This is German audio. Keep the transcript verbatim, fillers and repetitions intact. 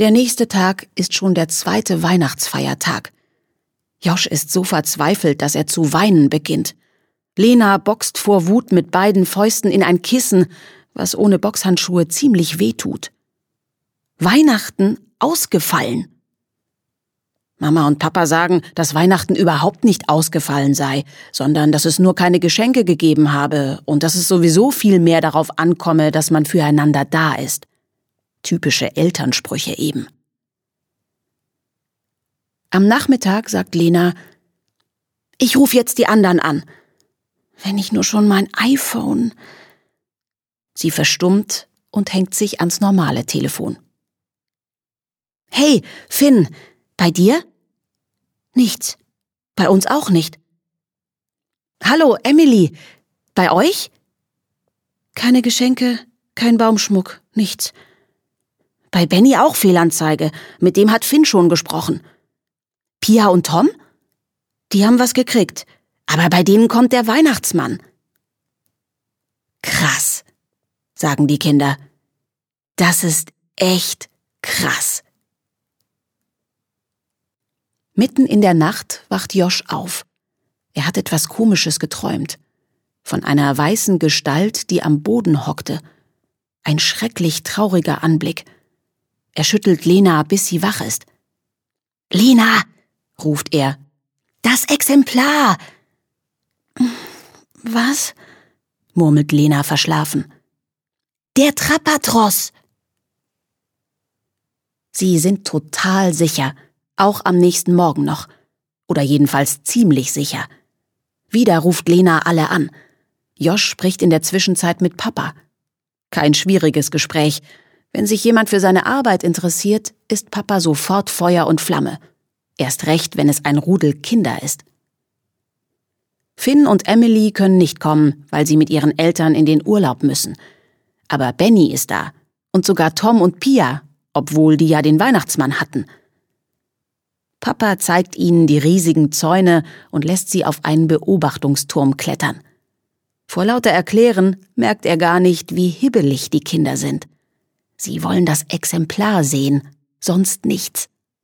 Der nächste Tag ist schon der zweite Weihnachtsfeiertag. Josh ist so verzweifelt, dass er zu weinen beginnt. Lena boxt vor Wut mit beiden Fäusten in ein Kissen, was ohne Boxhandschuhe ziemlich wehtut. Weihnachten ausgefallen. Mama und Papa sagen, dass Weihnachten überhaupt nicht ausgefallen sei, sondern dass es nur keine Geschenke gegeben habe und dass es sowieso viel mehr darauf ankomme, dass man füreinander da ist. Typische Elternsprüche eben. Am Nachmittag sagt Lena, ich rufe jetzt die anderen an. Wenn ich nur schon mein iPhone... Sie verstummt und hängt sich ans normale Telefon. Hey, Finn, bei dir? Nichts. Bei uns auch nicht. Hallo, Emily, bei euch? Keine Geschenke, kein Baumschmuck, nichts. Bei Benny auch Fehlanzeige, mit dem hat Finn schon gesprochen. Pia und Tom? Die haben was gekriegt, aber bei denen kommt der Weihnachtsmann. Krass, sagen die Kinder. Das ist echt krass. Mitten in der Nacht wacht Josh auf. Er hat etwas Komisches geträumt. Von einer weißen Gestalt, die am Boden hockte. Ein schrecklich trauriger Anblick. Er schüttelt Lena, bis sie wach ist. »Lena«, ruft er, »das Exemplar!« »Was?«, murmelt Lena verschlafen. »Der Trapatross!« Sie sind total sicher, auch am nächsten Morgen noch. Oder jedenfalls ziemlich sicher. Wieder ruft Lena alle an. Josh spricht in der Zwischenzeit mit Papa. Kein schwieriges Gespräch. Wenn sich jemand für seine Arbeit interessiert, ist Papa sofort Feuer und Flamme. Erst recht, wenn es ein Rudel Kinder ist. Finn und Emily können nicht kommen, weil sie mit ihren Eltern in den Urlaub müssen. Aber Benny ist da. Und sogar Tom und Pia, obwohl die ja den Weihnachtsmann hatten. Papa zeigt ihnen die riesigen Zäune und lässt sie auf einen Beobachtungsturm klettern. Vor lauter Erklären merkt er gar nicht, wie hibbelig die Kinder sind. Sie wollen das Exemplar sehen, sonst nichts.